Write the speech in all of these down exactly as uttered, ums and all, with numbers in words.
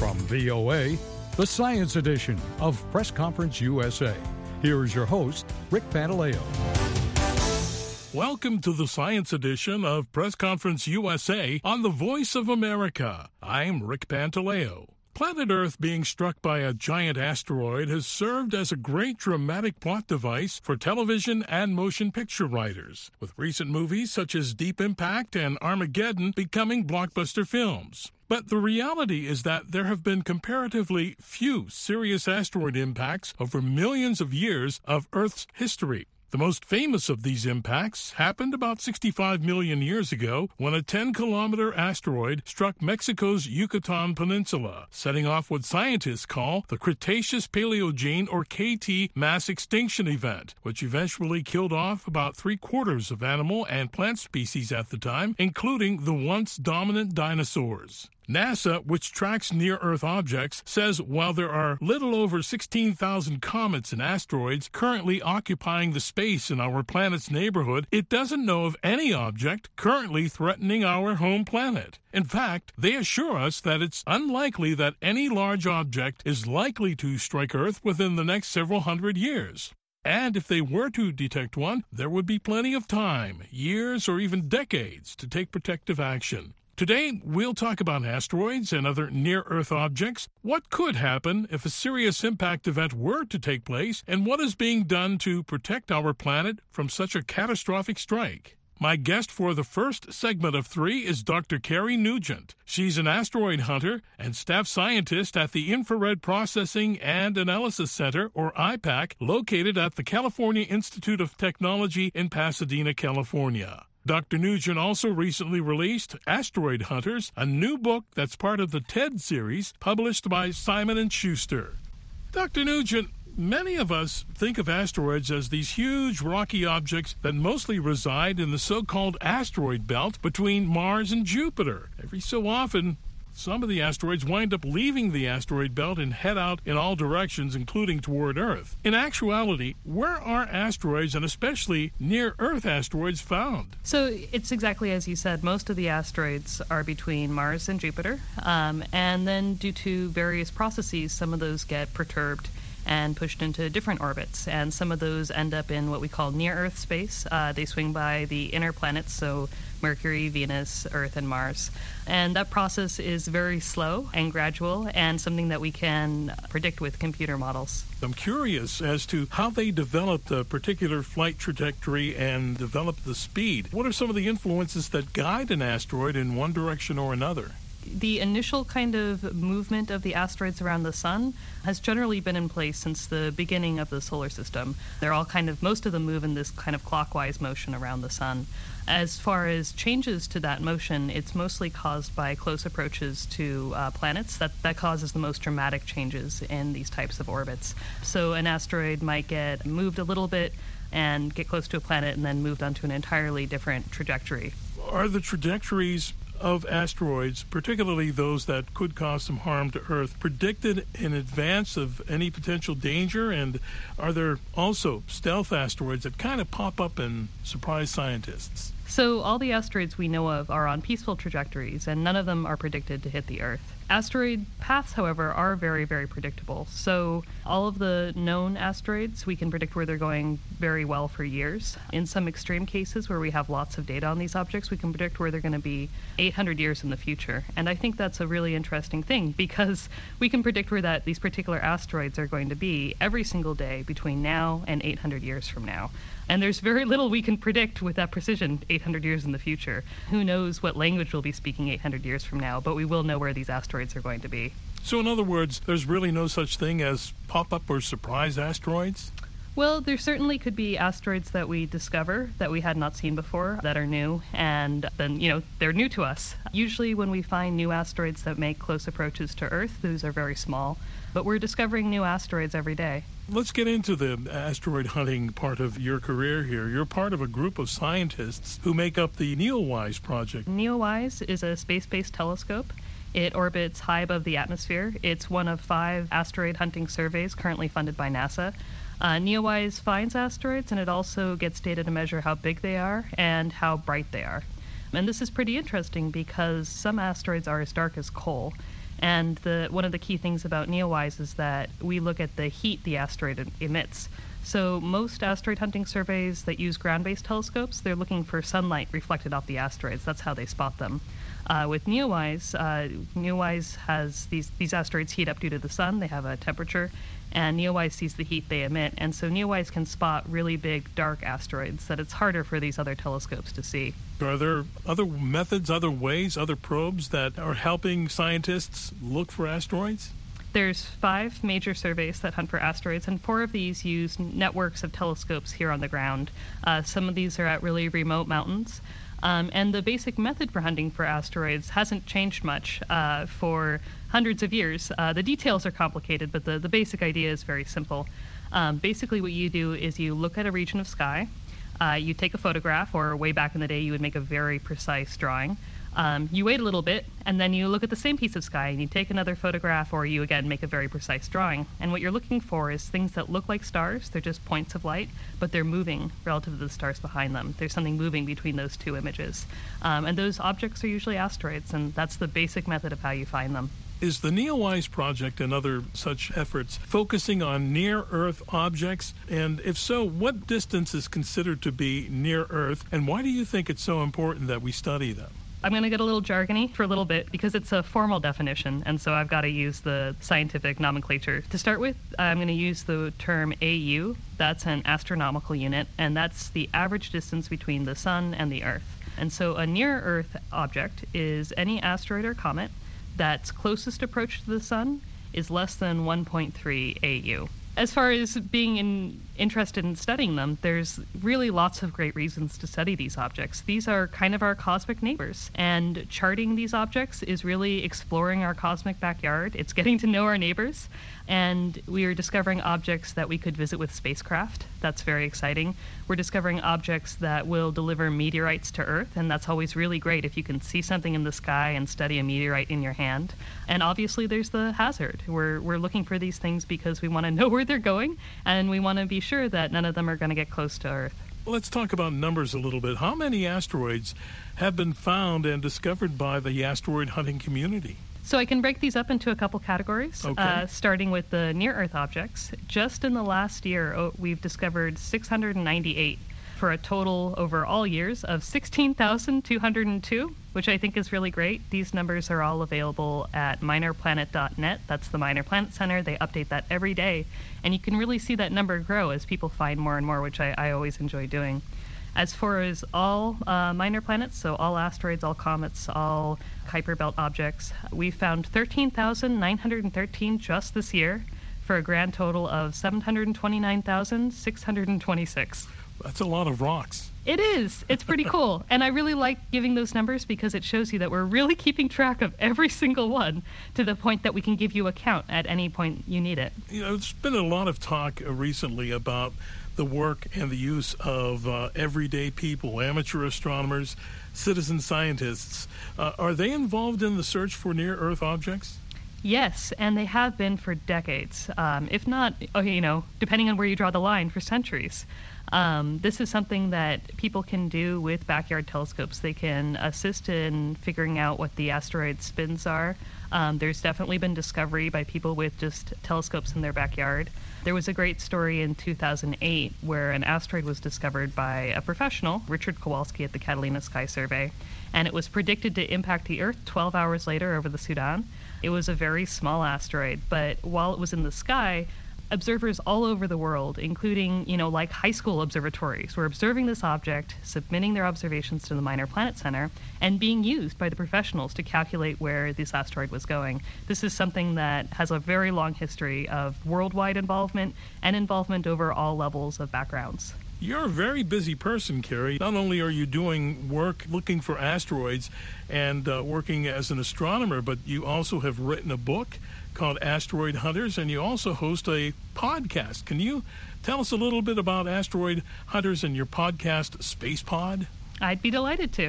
From V O A, the Science Edition of Press Conference U S A. Here is your host, Rick Pantaleo. Welcome to the Science Edition of Press Conference U S A on the Voice of America. I'm Rick Pantaleo. Planet Earth being struck by a giant asteroid has served as a great dramatic plot device for television and motion picture writers, with recent movies such as Deep Impact and Armageddon becoming blockbuster films. But the reality is that there have been comparatively few serious asteroid impacts over millions of years of Earth's history. The most famous of these impacts happened about sixty-five million years ago when a ten-kilometer asteroid struck Mexico's Yucatan Peninsula, setting off what scientists call the Cretaceous-Paleogene or K T mass extinction event, which eventually killed off about three-quarters of animal and plant species at the time, including the once dominant dinosaurs. NASA, which tracks near-Earth objects, says while there are little over sixteen thousand comets and asteroids currently occupying the space in our planet's neighborhood, it doesn't know of any object currently threatening our home planet. In fact, they assure us that it's unlikely that any large object is likely to strike Earth within the next several hundred years. And if they were to detect one, there would be plenty of time, years or even decades, to take protective action. Today, we'll talk about asteroids and other near-Earth objects, what could happen if a serious impact event were to take place, and what is being done to protect our planet from such a catastrophic strike. My guest for the first segment of three is Doctor Carrie Nugent. She's an asteroid hunter and staff scientist at the Infrared Processing and Analysis Center, or I PAC, located at the California Institute of Technology in Pasadena, California. Doctor Nugent also recently released Asteroid Hunters, a new book that's part of the TED series published by Simon and Schuster. Doctor Nugent, many of us think of asteroids as these huge rocky objects that mostly reside in the so-called asteroid belt between Mars and Jupiter. Every so often, some of the asteroids wind up leaving the asteroid belt and head out in all directions, including toward Earth. In actuality, where are asteroids, and especially near-Earth asteroids, found? So it's exactly as you said. Most of the asteroids are between Mars and Jupiter, um, and then due to various processes, some of those get perturbed and pushed into different orbits, and some of those end up in what we call near-Earth space. Uh, they swing by the inner planets, so Mercury, Venus, Earth, and Mars. And that process is very slow and gradual, and something that we can predict with computer models. I'm curious as to how they developed a particular flight trajectory and developed the speed. What are some of the influences that guide an asteroid in one direction or another? The initial kind of movement of the asteroids around the sun has generally been in place since the beginning of the solar system. They're all kind of, most of them move in this kind of clockwise motion around the sun. As far as changes to that motion, it's mostly caused by close approaches to uh, planets. That, that causes the most dramatic changes in these types of orbits. So an asteroid might get moved a little bit and get close to a planet and then moved onto an entirely different trajectory. Are the trajectories of asteroids, particularly those that could cause some harm to Earth, predicted in advance of any potential danger? And are there also stealth asteroids that kind of pop up and surprise scientists? So all the asteroids we know of are on peaceful trajectories, and none of them are predicted to hit the Earth. Asteroid paths, however, are very, very predictable. So all of the known asteroids, we can predict where they're going very well for years. In some extreme cases where we have lots of data on these objects, we can predict where they're going to be eight hundred years in the future. And I think that's a really interesting thing, because we can predict where that these particular asteroids are going to be every single day between now and eight hundred years from now. And there's very little we can predict with that precision eight hundred years in the future. Who knows what language we'll be speaking eight hundred years from now, but we will know where these asteroids are going to be. So in other words, there's really no such thing as pop-up or surprise asteroids? Well, there certainly could be asteroids that we discover that we had not seen before that are new, and then, you know, they're new to us. Usually when we find new asteroids that make close approaches to Earth, those are very small, but we're discovering new asteroids every day. Let's get into the asteroid hunting part of your career here. You're part of a group of scientists who make up the NEOWISE project. NEOWISE is a space-based telescope. It orbits high above the atmosphere. It's one of five asteroid hunting surveys currently funded by NASA. Uh, NEOWISE finds asteroids, and it also gets data to measure how big they are and how bright they are. And this is pretty interesting because some asteroids are as dark as coal, And the one of the key things about NEOWISE is that we look at the heat the asteroid emits. So most asteroid hunting surveys that use ground-based telescopes, they're looking for sunlight reflected off the asteroids. That's how they spot them. Uh, with NEOWISE, uh, NEOWISE has these, these asteroids heat up due to the sun. They have a temperature, and NEOWISE sees the heat they emit. And so NEOWISE can spot really big, dark asteroids that it's harder for these other telescopes to see. Are there other methods, other ways, other probes that are helping scientists look for asteroids? There's five major surveys that hunt for asteroids, and four of these use networks of telescopes here on the ground. Uh, some of these are at really remote mountains. Um, and the basic method for hunting for asteroids hasn't changed much uh, for hundreds of years. Uh, the details are complicated, but the, the basic idea is very simple. Um, basically what you do is you look at a region of sky, uh, you take a photograph, or way back in the day you would make a very precise drawing. Um, you wait a little bit, and then you look at the same piece of sky, and you take another photograph, or you again make a very precise drawing. And what you're looking for is things that look like stars. They're just points of light, but they're moving relative to the stars behind them. There's something moving between those two images. Um, and those objects are usually asteroids, and that's the basic method of how you find them. Is the NEOWISE project and other such efforts focusing on near-Earth objects? And if so, what distance is considered to be near-Earth, and why do you think it's so important that we study them? I'm going to get a little jargony for a little bit because it's a formal definition, and so I've got to use the scientific nomenclature. To start with, I'm going to use the term A U. That's an astronomical unit, and that's the average distance between the Sun and the Earth. And so a near-Earth object is any asteroid or comet that's closest approach to the Sun is less than one point three A U. As far as being in, interested in studying them, there's really lots of great reasons to study these objects. These are kind of our cosmic neighbors, and charting these objects is really exploring our cosmic backyard. It's getting to know our neighbors, and we are discovering objects that we could visit with spacecraft. That's very exciting. We're discovering objects that will deliver meteorites to Earth, and that's always really great if you can see something in the sky and study a meteorite in your hand. And obviously there's the hazard. We're, we're looking for these things because we want to know where they're going, and we want to be sure that none of them are going to get close to Earth. Well, let's talk about numbers a little bit. How many asteroids have been found and discovered by the asteroid hunting community? So I can break these up into a couple categories, okay. uh, starting with the near-Earth objects. Just in the last year, oh, we've discovered six hundred ninety-eight for a total over all years of sixteen thousand two hundred two, which I think is really great. These numbers are all available at minor planet dot net. That's the Minor Planet Center. They update that every day, and you can really see that number grow as people find more and more, which I, I always enjoy doing. As far as all uh, minor planets, so all asteroids, all comets, all Kuiper Belt objects, we found thirteen thousand nine hundred thirteen just this year for a grand total of seven hundred twenty-nine thousand six hundred twenty-six. That's a lot of rocks. It is. It's pretty cool. And I really like giving those numbers because it shows you that we're really keeping track of every single one to the point that we can give you a count at any point you need it. You know, there's been a lot of talk uh, recently about the work and the use of uh, everyday people, amateur astronomers, citizen scientists. Uh, are they involved in the search for near-Earth objects? Yes, and they have been for decades, um, if not, okay, you know, depending on where you draw the line, for centuries. Um, this is something that people can do with backyard telescopes. They can assist in figuring out what the asteroid spins are. Um, there's definitely been discovery by people with just telescopes in their backyard. There was a great story in two thousand eight where an asteroid was discovered by a professional, Richard Kowalski at the Catalina Sky Survey, and it was predicted to impact the Earth twelve hours later over the Sudan. It was a very small asteroid, but while it was in the sky, observers all over the world, including, you know, like high school observatories, were observing this object, submitting their observations to the Minor Planet Center, and being used by the professionals to calculate where this asteroid was going. This is something that has a very long history of worldwide involvement and involvement over all levels of backgrounds. You're a very busy person, Carrie. Not only are you doing work looking for asteroids and uh, working as an astronomer, but you also have written a book called Asteroid Hunters, and you also host a podcast. Can you tell us a little bit about Asteroid Hunters and your podcast, Space Pod? I'd be delighted to.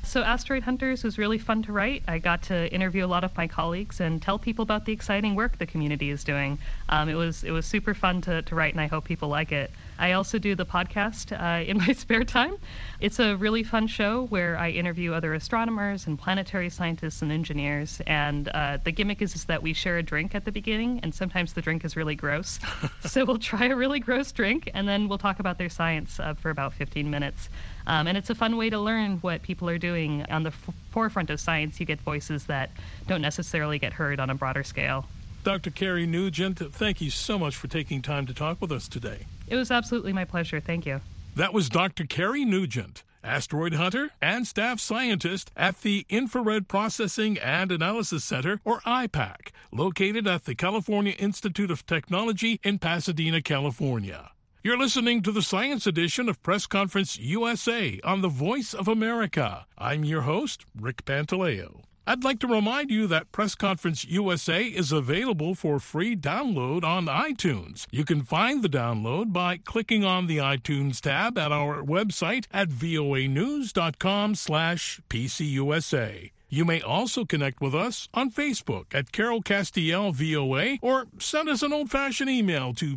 So Asteroid Hunters was really fun to write. I got to interview a lot of my colleagues and tell people about the exciting work the community is doing. Um, it was it was super fun to, to write, and I hope people like it. I also do the podcast uh, in my spare time. It's a really fun show where I interview other astronomers and planetary scientists and engineers. And uh, the gimmick is, is that we share a drink at the beginning, and sometimes the drink is really gross. So we'll try a really gross drink, and then we'll talk about their science uh, for about fifteen minutes. Um, and it's a fun way to learn what people are doing on the f- forefront of science. You get voices that don't necessarily get heard on a broader scale. Doctor Carrie Nugent, thank you so much for taking time to talk with us today. It was absolutely my pleasure. Thank you. That was Doctor Carrie Nugent, asteroid hunter and staff scientist at the Infrared Processing and Analysis Center, or I PAC, located at the California Institute of Technology in Pasadena, California. You're listening to the Science Edition of Press Conference U S A on the Voice of America. I'm your host, Rick Pantaleo. I'd like to remind you that Press Conference U S A is available for free download on iTunes. You can find the download by clicking on the iTunes tab at our website at voanews.com slash PCUSA. You may also connect with us on Facebook at Carol Castiel V O A, or send us an old-fashioned email to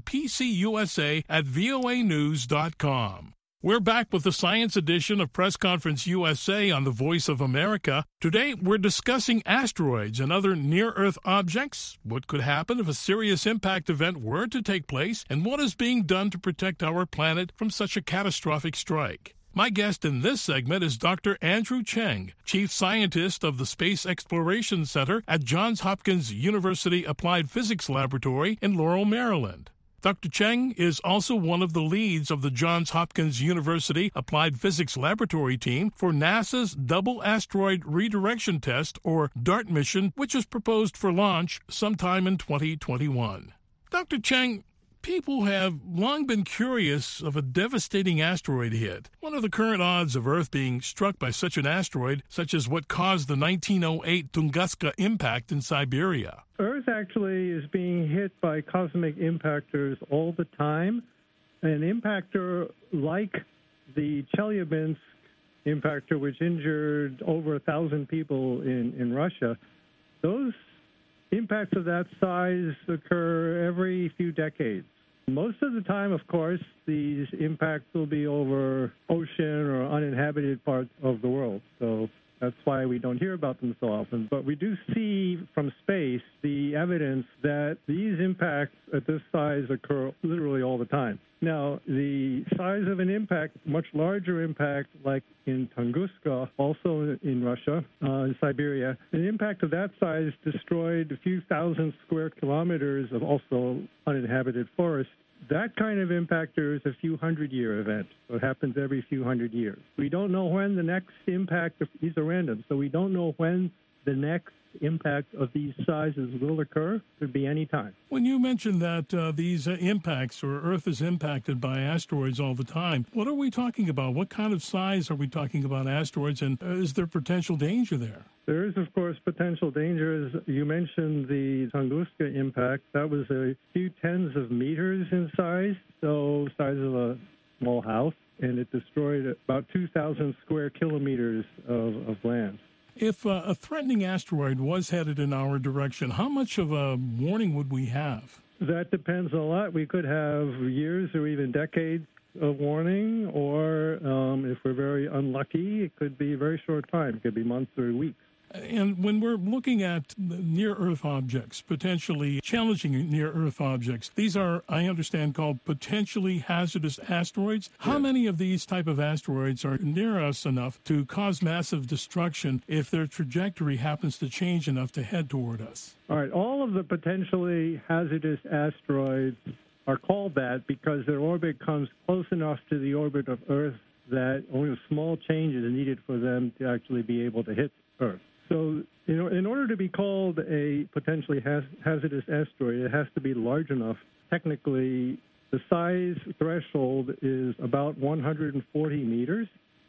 pcusa at voanews dot com. We're back with the Science Edition of Press Conference U S A on the Voice of America. Today, we're discussing asteroids and other near-Earth objects, what could happen if a serious impact event were to take place, and what is being done to protect our planet from such a catastrophic strike. My guest in this segment is Doctor Andrew Cheng, Chief Scientist of the Space Exploration Center at Johns Hopkins University Applied Physics Laboratory in Laurel, Maryland. Doctor Cheng is also one of the leads of the Johns Hopkins University Applied Physics Laboratory team for NASA's Double Asteroid Redirection Test, or DART mission, which is proposed for launch sometime in twenty twenty-one. Doctor Cheng, people have long been curious of a devastating asteroid hit. What are the current odds of Earth being struck by such an asteroid, such as what caused the nineteen oh eight Tunguska impact in Siberia? Earth actually is being hit by cosmic impactors all the time. An impactor like the Chelyabinsk impactor, which injured over a thousand people in, in Russia, those impacts of that size occur every few decades. Most of the time, of course, these impacts will be over ocean or uninhabited parts of the world. So that's why we don't hear about them so often. But we do see from space the evidence that these impacts at this size occur literally all the time. Now, the size of an impact, much larger impact, like in Tunguska, also in Russia, uh, in Siberia, an impact of that size destroyed a few thousand square kilometers of also uninhabited forest. That kind of impactor is a few hundred-year event, so it happens every few hundred years. We don't know when the next impact, of, these are random, so we don't know when the next impact of these sizes will occur. Could be any time. When you mentioned that uh, these uh, impacts, or Earth is impacted by asteroids all the time, what are we talking about? What kind of size are we talking about asteroids, and uh, is there potential danger there? There is, of course, potential danger. As you mentioned the Tunguska impact. That was a few tens of meters in size, so size of a small house, and it destroyed about two thousand square kilometers of, of land. If uh, a threatening asteroid was headed in our direction, how much of a warning would we have? That depends a lot. We could have years or even decades of warning, or um, if we're very unlucky, it could be a very short time. It could be months or weeks. And when we're looking at near-Earth objects, potentially challenging near-Earth objects, these are, I understand, called potentially hazardous asteroids. How yes. many of these type of asteroids are near us enough to cause massive destruction if their trajectory happens to change enough to head toward us? All right. All of the potentially hazardous asteroids are called that because their orbit comes close enough to the orbit of Earth that only a small change is needed for them to actually be able to hit Earth. So, you know, in order to be called a potentially haz- hazardous asteroid, it has to be large enough. Technically, the size threshold is about one hundred forty meters,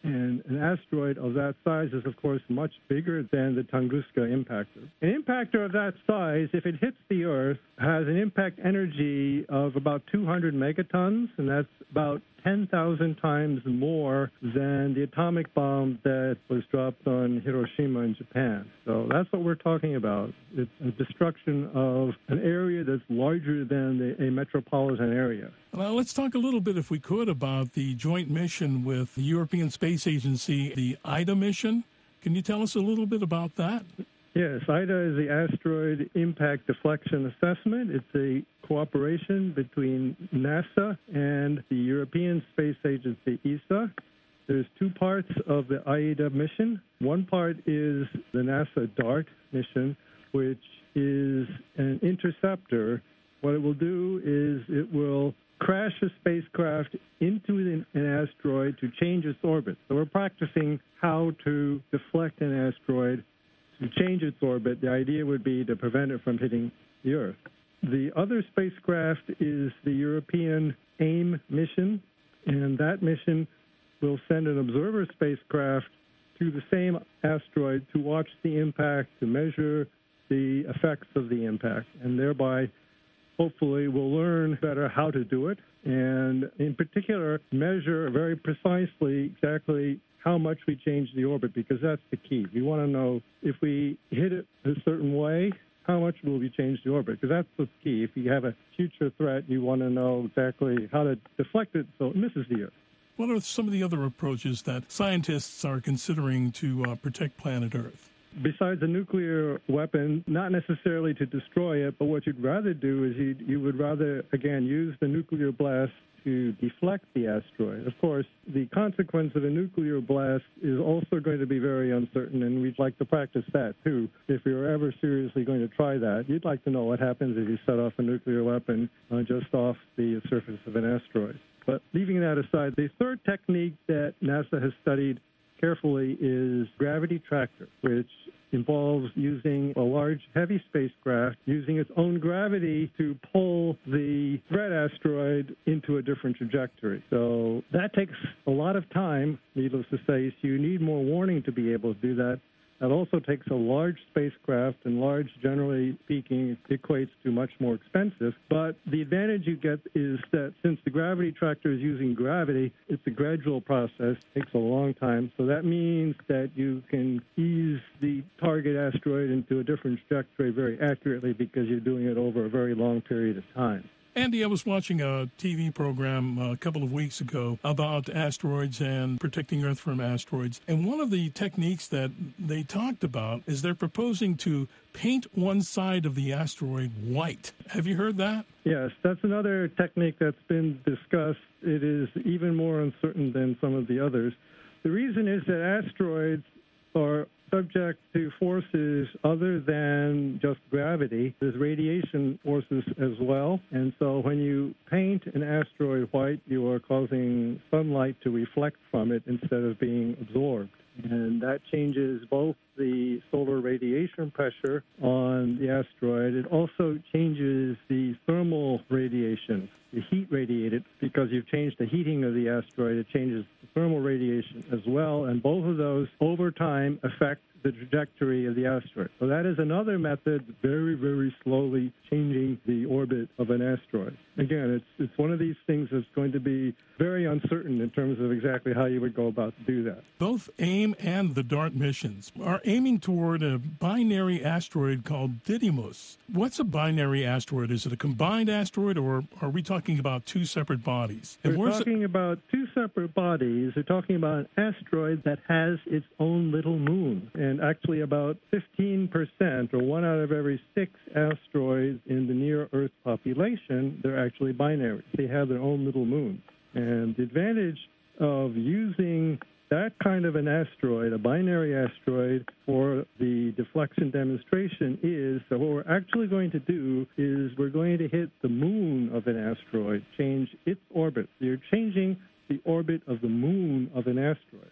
And an asteroid of that size is, of course, much bigger than the Tunguska impactor. An impactor of that size, if it hits the Earth, has an impact energy of about two hundred megatons, and that's about ten thousand times more than the atomic bomb that was dropped on Hiroshima in Japan. So that's what we're talking about. It's a destruction of an area that's larger than the, a metropolitan area. Well, let's talk a little bit, if we could, about the joint mission with the European Space Agency, the IDA mission. Can you tell us a little bit about that? Yes, IDA is the Asteroid Impact Deflection Assessment. It's a cooperation between NASA and the European Space Agency, E S A. There's two parts of the IDA mission. One part is the NASA DART mission, which is an interceptor. What it will do is it will crash a spacecraft into an, an asteroid to change its orbit. So we're practicing how to deflect an asteroid to change its orbit. The idea would be to prevent it from hitting the Earth. The other spacecraft is the European AIM mission, and that mission will send an observer spacecraft to the same asteroid to watch the impact, to measure the effects of the impact, and thereby hopefully we'll learn better how to do it, and in particular measure very precisely exactly how much we change the orbit, because that's the key. We want to know if we hit it a certain way, how much will we change the orbit? Because that's the key. If you have a future threat, you want to know exactly how to deflect it so it misses the Earth. What are some of the other approaches that scientists are considering to uh, protect planet Earth? Besides a nuclear weapon, not necessarily to destroy it, but what you'd rather do is you you would rather, again, use the nuclear blast to deflect the asteroid. Of course, the consequence of a nuclear blast is also going to be very uncertain, and we'd like to practice that, too. If we were ever seriously going to try that, you'd like to know what happens if you set off a nuclear weapon uh, just off the surface of an asteroid. But leaving that aside, the third technique that NASA has studied carefully is gravity tractor, which involves using a large, heavy spacecraft, using its own gravity to pull the threat asteroid into a different trajectory. So that takes a lot of time, needless to say, so you need more warning to be able to do that. That also takes a large spacecraft, and large, generally speaking, equates to much more expensive. But the advantage you get is that since the gravity tractor is using gravity, it's a gradual process, takes a long time. So that means that you can ease the target asteroid into a different trajectory very accurately because you're doing it over a very long period of time. Andy, I was watching a T V program a couple of weeks ago about asteroids and protecting Earth from asteroids. And one of the techniques that they talked about is they're proposing to paint one side of the asteroid white. Have you heard that? Yes, that's another technique that's been discussed. It is even more uncertain than some of the others. The reason is that asteroids are subject to forces other than just gravity. There's radiation forces as well. And so when you paint an asteroid white, you are causing sunlight to reflect from it instead of being absorbed. And that changes both the solar radiation pressure on the asteroid. It also changes the thermal radiation, the heat radiated, because you've changed the heating of the asteroid. It changes the thermal radiation as well, and both of those over time affect the trajectory of the asteroid. So that is another method, very, very slowly changing the orbit of an asteroid. Again, it's it's one of these things that's going to be very uncertain in terms of exactly how you would go about to do that. Both AIM and the DART missions are aiming toward a binary asteroid called Didymos. What's a binary asteroid? Is it a combined asteroid, or are we talking about two separate bodies? And We're talking it- about two separate bodies. We're talking about an asteroid that has its own little moon. And actually about fifteen percent, or one out of every six asteroids in the near-Earth population, they're actually binary. They have their own little moon. And the advantage of using that kind of an asteroid, a binary asteroid, for the deflection demonstration is that what we're actually going to do is we're going to hit the moon of an asteroid, change its orbit. So you're changing the orbit of the moon of an asteroid.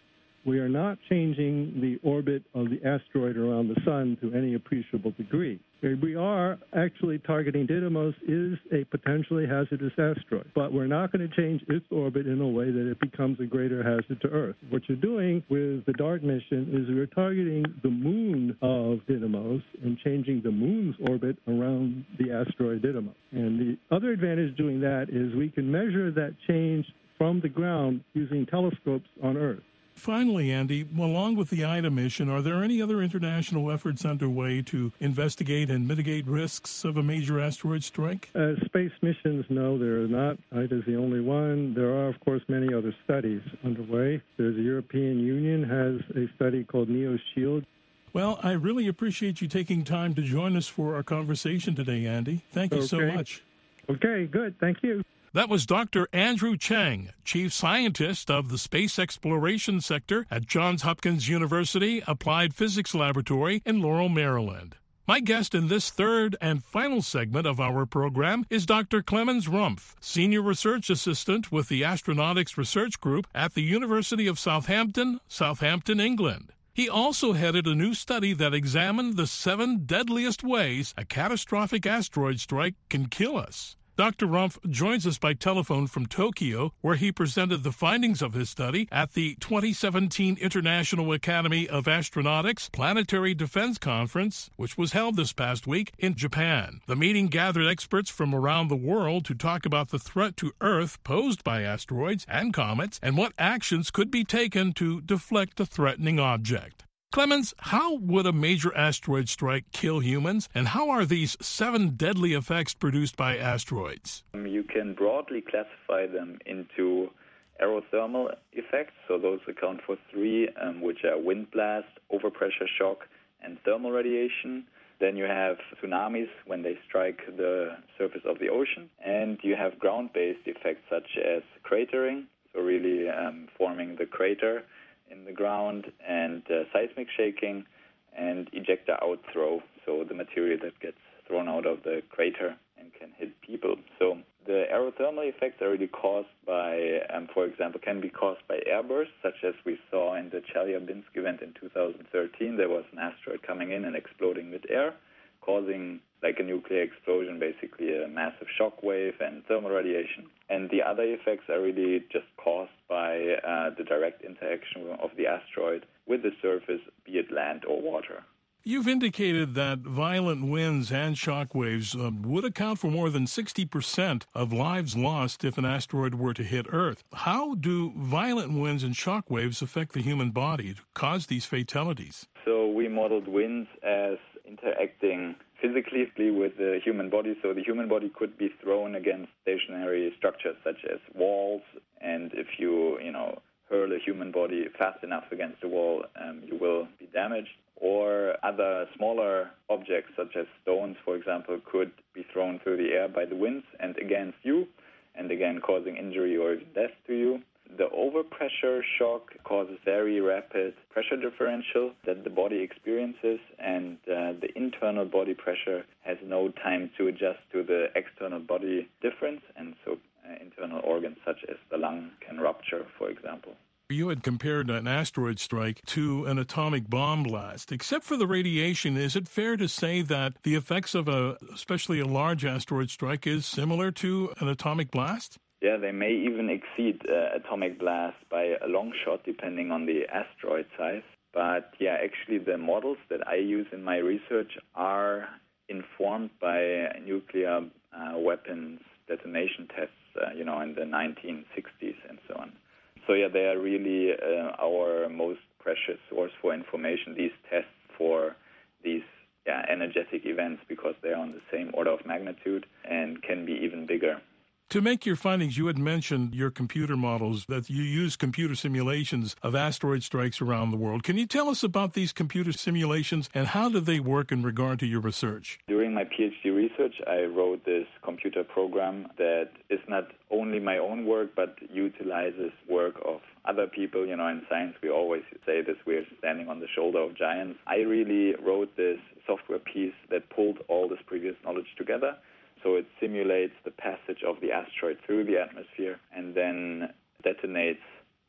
we are not changing the orbit of the asteroid around the sun to any appreciable degree. We are actually targeting Didymos is a potentially hazardous asteroid, but we're not going to change its orbit in a way that it becomes a greater hazard to Earth. What you're doing with the DART mission is we're targeting the moon of Didymos and changing the moon's orbit around the asteroid Didymos. And the other advantage doing that is we can measure that change from the ground using telescopes on Earth. Finally, Andy, along with the IDA mission, are there any other international efforts underway to investigate and mitigate risks of a major asteroid strike? As space missions, no, there are not. IDA is the only one. There are, of course, many other studies underway. There's the European Union has a study called NEOSHIELD. Well, I really appreciate you taking time to join us for our conversation today, Andy. Thank you okay. so much. Okay, good. Thank you. That was Doctor Andrew Cheng, Chief Scientist of the Space Exploration Sector at Johns Hopkins University Applied Physics Laboratory in Laurel, Maryland. My guest in this third and final segment of our program is Doctor Clemens Rumpf, Senior Research Assistant with the Astronautics Research Group at the University of Southampton, Southampton, England. He also headed a new study that examined the seven deadliest ways a catastrophic asteroid strike can kill us. Doctor Rumpf joins us by telephone from Tokyo, where he presented the findings of his study at the twenty seventeen International Academy of Astronautics Planetary Defense Conference, which was held this past week in Japan. The meeting gathered experts from around the world to talk about the threat to Earth posed by asteroids and comets and what actions could be taken to deflect the threatening object. Clemens, how would a major asteroid strike kill humans, and how are these seven deadly effects produced by asteroids? You can broadly classify them into aerothermal effects, so those account for three, um, which are wind blast, overpressure shock, and thermal radiation. Then you have tsunamis when they strike the surface of the ocean, and you have ground-based effects such as cratering, so really um, forming the crater in the ground, and uh, seismic shaking, and ejecta outthrow, so the material that gets thrown out of the crater and can hit people. So the aerothermal effects are really caused by, um, for example, can be caused by airbursts, such as we saw in the Chelyabinsk event in two thousand thirteen. There was an asteroid coming in and exploding mid-air, causing like a nuclear explosion, basically a massive shock wave and thermal radiation. And the other effects are really just caused by uh, the direct interaction of the asteroid with the surface, be it land or water. You've indicated that violent winds and shock waves uh, would account for more than sixty percent of lives lost if an asteroid were to hit Earth. How do violent winds and shock waves affect the human body to cause these fatalities? So we modeled winds as interacting physically with the human body, so the human body could be thrown against stationary structures such as walls, and if you, you know, hurl a human body fast enough against a wall, um, you will be damaged. Or other smaller objects such as stones, for example, could be thrown through the air by the winds and against you, and again causing injury or even death to you. The overpressure shock causes very rapid pressure differential that the body experiences, and uh, the internal body pressure has no time to adjust to the external body difference, and so uh, internal organs such as the lung can rupture, for example. You had compared an asteroid strike to an atomic bomb blast. Except for the radiation, is it fair to say that the effects of a, especially a large asteroid strike, is similar to an atomic blast? Yeah, they may even exceed uh, atomic blast by a long shot, depending on the asteroid size. But yeah, actually the models that I use in my research are informed by nuclear uh, weapons detonation tests, uh, you know, in the nineteen sixties and so on. So yeah, they are really uh, our most precious source for information, these tests for these yeah, energetic events, because they are on the same order of magnitude and can be even bigger. To make your findings, you had mentioned your computer models, that you use computer simulations of asteroid strikes around the world. Can you tell us about these computer simulations and how do they work in regard to your research? During my PhD research, I wrote this computer program that is not only my own work, but utilizes work of other people. You know, in science, we always say this, we're standing on the shoulder of giants. I really wrote this software piece that pulled all this previous knowledge together. So it simulates the passage of the asteroid through the atmosphere and then detonates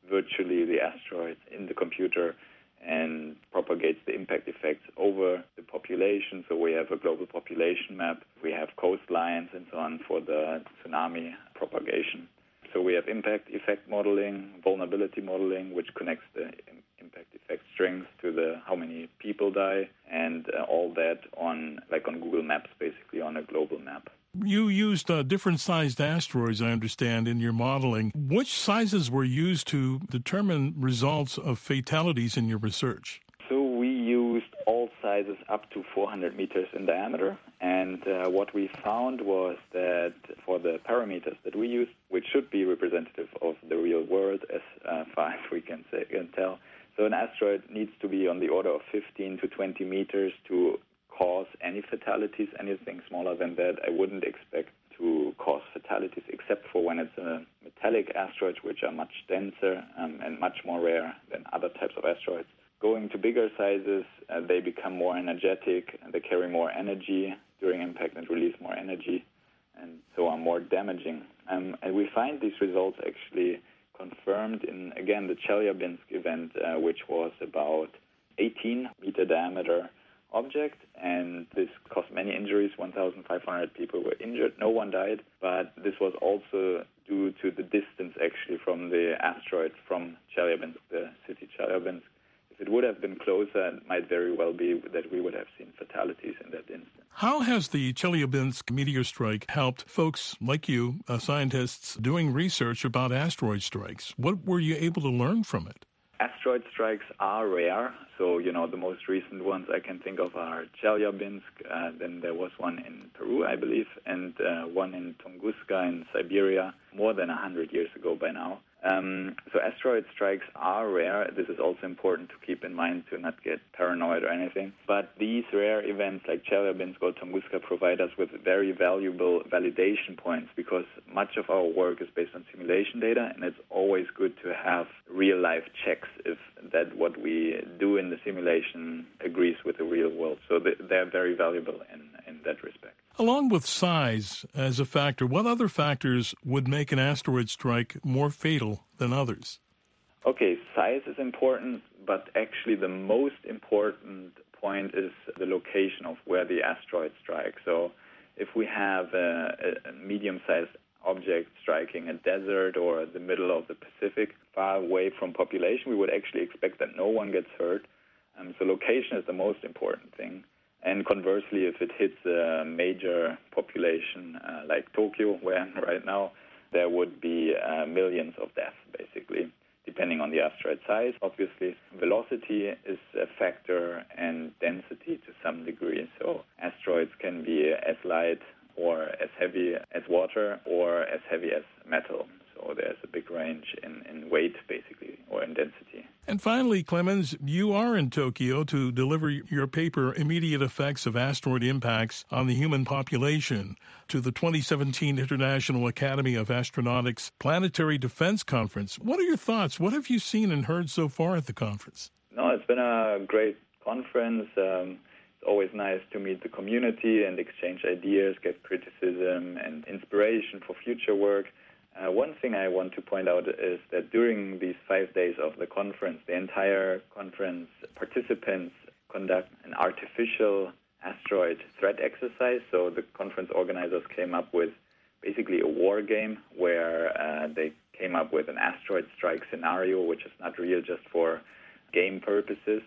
virtually the asteroids in the computer and propagates the impact effects over the population. So we have a global population map, we have coastlines and so on for the tsunami propagation. So we have impact effect modeling, vulnerability modeling, which connects the impact effect strings to the how many people die, and uh, all that on like on Google Maps, basically on a global map. You used uh, different sized asteroids, I understand, in your modeling. Which sizes were used to determine results of fatalities in your research? So we used all sizes up to four hundred meters in diameter, and uh, what we found was that for the parameters that we used, which should be representative of the real world as uh, far as we can, say, can tell, so an asteroid needs to be on the order of fifteen to twenty meters to cause any fatalities. Anything smaller than that, I wouldn't expect to cause fatalities, except for when it's a metallic asteroid, which are much denser um, and much more rare than other types of asteroids. Going to bigger sizes, uh, they become more energetic, and they carry more energy during impact and release more energy, and so are more damaging. Um, and we find these results actually confirmed in, again, the Chelyabinsk event, uh, which was about eighteen meter diameter object, and this caused many injuries. one thousand five hundred people were injured. No one died, but this was also due to the distance actually from the asteroid from Chelyabinsk, the city Chelyabinsk. If it would have been closer, it might very well be that we would have seen fatalities in that instance. How has the Chelyabinsk meteor strike helped folks like you, uh, scientists, doing research about asteroid strikes? What were you able to learn from it? Asteroid strikes are rare. So, you know, the most recent ones I can think of are Chelyabinsk. Uh, then there was one in Peru, I believe, and uh, one in Tunguska in Siberia, more than one hundred years ago by now. Um, so asteroid strikes are rare. This is also important to keep in mind to not get paranoid or anything. But these rare events like Chelyabinsk or Tunguska provide us with very valuable validation points, because much of our work is based on simulation data, and it's always good to have real-life checks if that what we do in the simulation agrees with the real world. So they're very valuable in, in that respect. Along with size as a factor, what other factors would make an asteroid strike more fatal than others? Okay, size is important, but actually the most important point is the location of where the asteroid strikes. So if we have a, a medium-sized object striking a desert or the middle of the Pacific, far away from population, we would actually expect that no one gets hurt. Um, so location is the most important thing. And conversely, if it hits a major population uh, like Tokyo, where I'm right now, there would be uh, millions of deaths, basically, depending on the asteroid size. Obviously, velocity is a factor, and density to some degree. So asteroids can be as light or as heavy as water or as heavy as metal. So there's a big range in, in weight, basically, or in density. And finally, Clemens, you are in Tokyo to deliver your paper, Immediate Effects of Asteroid Impacts on the Human Population, to the twenty seventeen International Academy of Astronautics Planetary Defense Conference. What are your thoughts? What have you seen and heard so far at the conference? No, it's been a great conference. Um, it's always nice to meet the community and exchange ideas, get criticism and inspiration for future work. Uh, one thing I want to point out is that during these five days of the conference, the entire conference participants conduct an artificial asteroid threat exercise. So the conference organizers came up with basically a war game where uh, they came up with an asteroid strike scenario, which is not real, just for game purposes,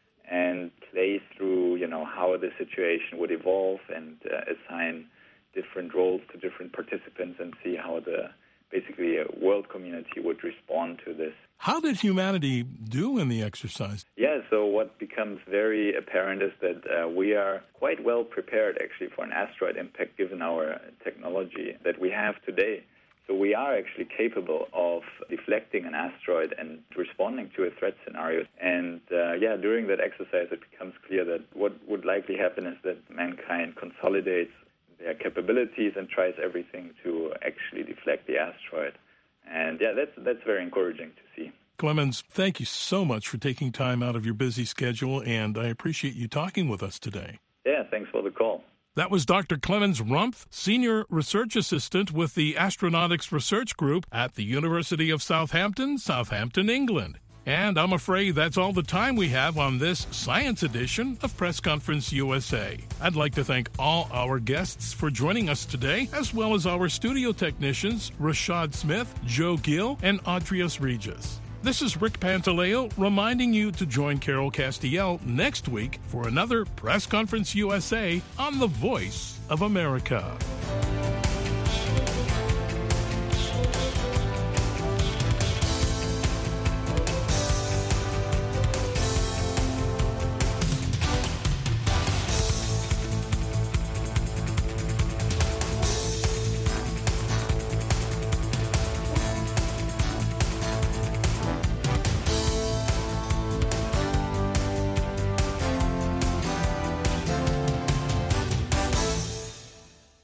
and play through, you know, how the situation would evolve and uh, assign different roles to different participants and see how the basically a world community would respond to this. How did humanity do in the exercise? Yeah, so what becomes very apparent is that uh, we are quite well prepared actually for an asteroid impact given our technology that we have today. So we are actually capable of deflecting an asteroid and responding to a threat scenario. And uh, yeah, during that exercise it becomes clear that what would likely happen is that mankind consolidates their capabilities and tries everything to actually deflect the asteroid. And yeah, that's that's very encouraging to see. Clemens, thank you so much for taking time out of your busy schedule, and I appreciate you talking with us today. Yeah, thanks for the call. That was Doctor Clemens Rumpf, Senior Research Assistant with the Astronautics Research Group at the University of Southampton, Southampton, England. And I'm afraid that's all the time we have on this science edition of Press Conference U S A. I'd like to thank all our guests for joining us today, as well as our studio technicians, Rashad Smith, Joe Gill, and Adrius Regis. This is Rick Pantaleo reminding you to join Carol Castiel next week for another Press Conference U S A on the Voice of America.